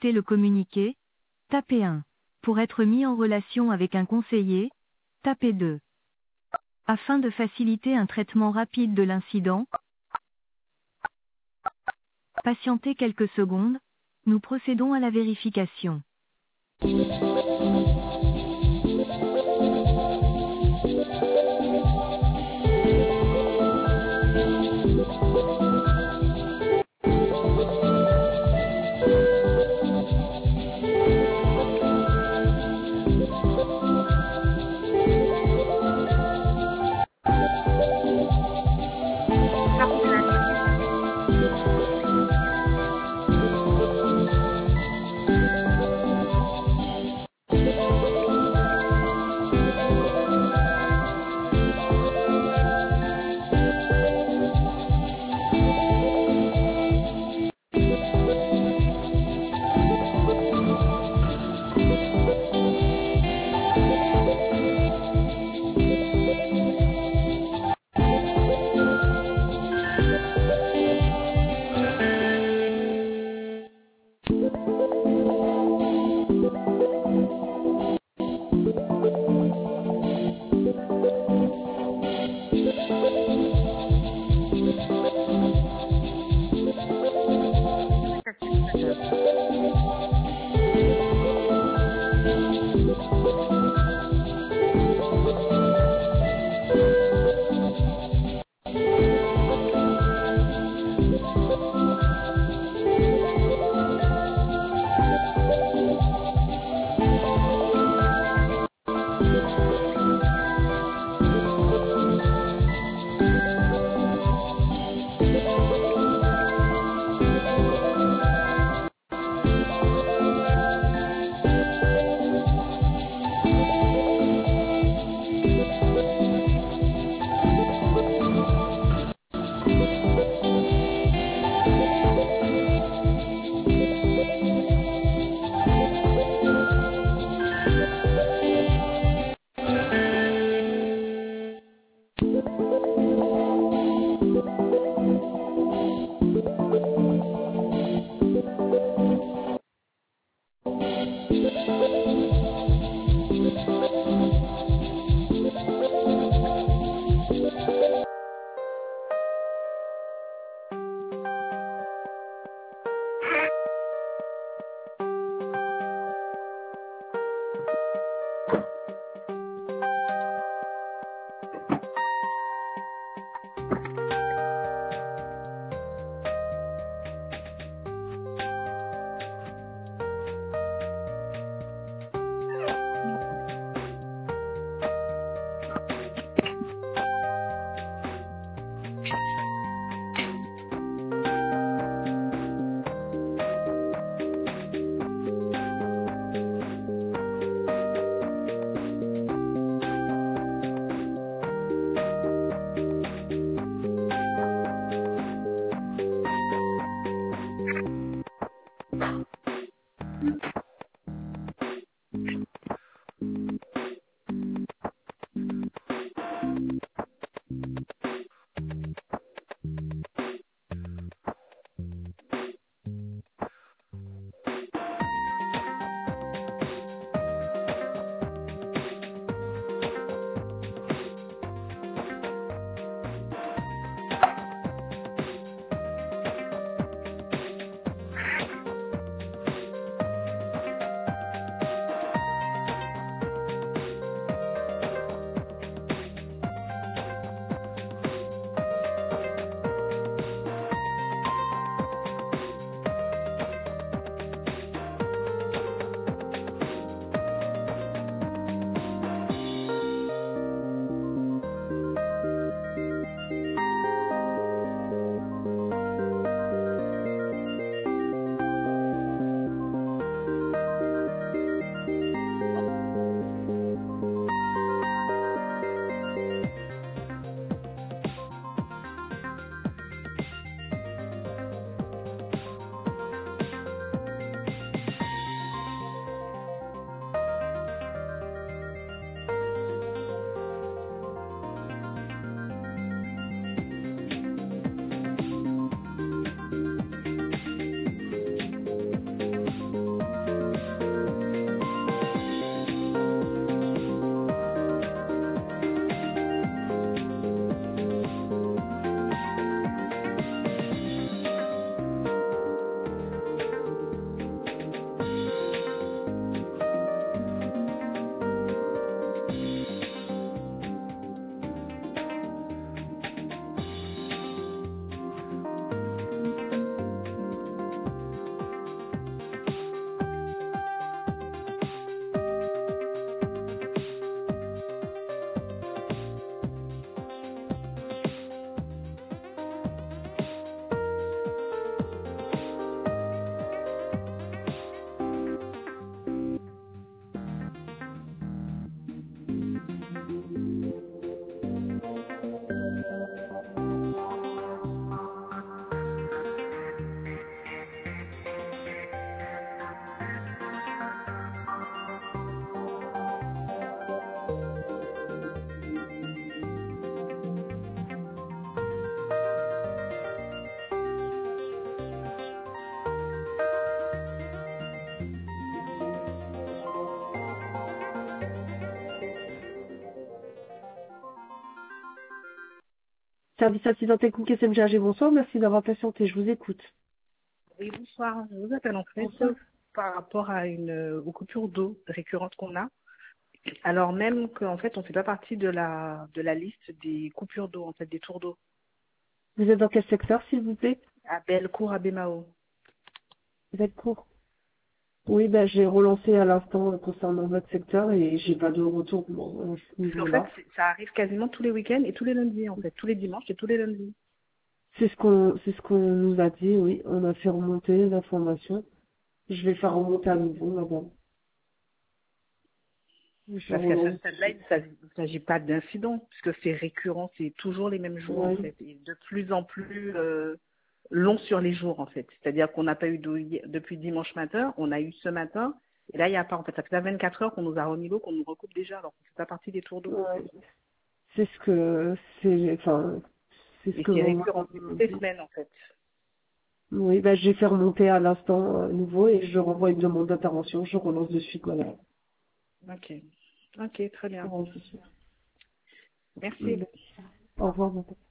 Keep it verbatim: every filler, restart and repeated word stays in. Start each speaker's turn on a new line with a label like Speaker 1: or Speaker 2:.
Speaker 1: consulter le communiqué, tapez un. Pour être mis en relation avec un conseiller, tapez deux. Afin de faciliter un traitement rapide de l'incident, patientez quelques secondes, nous procédons à la vérification.
Speaker 2: Service assistant technique S M G A G, bonsoir, merci d'avoir patienté, je vous écoute.
Speaker 3: Oui, bonsoir. Je vous appelle en fait
Speaker 2: Bonsoir.
Speaker 3: par rapport à une euh, aux coupures d'eau récurrentes qu'on a. Alors même qu'en fait, on ne fait pas partie de la de la liste des coupures d'eau, en fait, des tours d'eau.
Speaker 2: Vous êtes dans quel secteur, s'il vous plaît?
Speaker 3: À Bellecour, à Bémao.
Speaker 2: Vous êtes court. Oui, ben, j'ai relancé à l'instant euh, concernant votre secteur et j'ai pas de retour bon, à ce
Speaker 3: Parce qu'en fait,
Speaker 2: niveau-là.
Speaker 3: c'est- ça arrive quasiment tous les week-ends et tous les lundis, en fait. Tous les dimanches et tous les lundis.
Speaker 2: C'est ce qu'on, c'est ce qu'on nous a dit, oui. On a fait remonter l'information. Je vais faire remonter à nouveau, madame. Je
Speaker 3: Parce qu'à ce
Speaker 2: relance.
Speaker 3: stade-là, il ne s'agit il ne s'agit pas d'incident, puisque c'est récurrent, c'est toujours les mêmes jours, en
Speaker 2: Oui.
Speaker 3: fait. Et de plus en plus euh, long sur les jours, en fait. C'est-à-dire qu'on n'a pas eu d'eau hi- depuis dimanche matin, on a eu ce matin, et là, il n'y a pas, en fait. Ça fait là vingt-quatre heures qu'on nous a remis l'eau, qu'on nous recoupe déjà, alors qu'on fait pas partie des tours d'eau.
Speaker 2: Ouais. C'est ce que, c'est, enfin, c'est ce
Speaker 3: Et
Speaker 2: que
Speaker 3: c'est
Speaker 2: l'on m'a
Speaker 3: récurrent, c'est toutes les
Speaker 2: dit.
Speaker 3: semaines, en fait.
Speaker 2: Oui, ben, j'ai fait remonter à l'instant, euh, nouveau et je renvoie une demande d'intervention. Je relance de suite, madame.
Speaker 3: Ok. Ok, très bien.
Speaker 2: Au revoir.
Speaker 3: Merci.
Speaker 2: Au revoir, madame.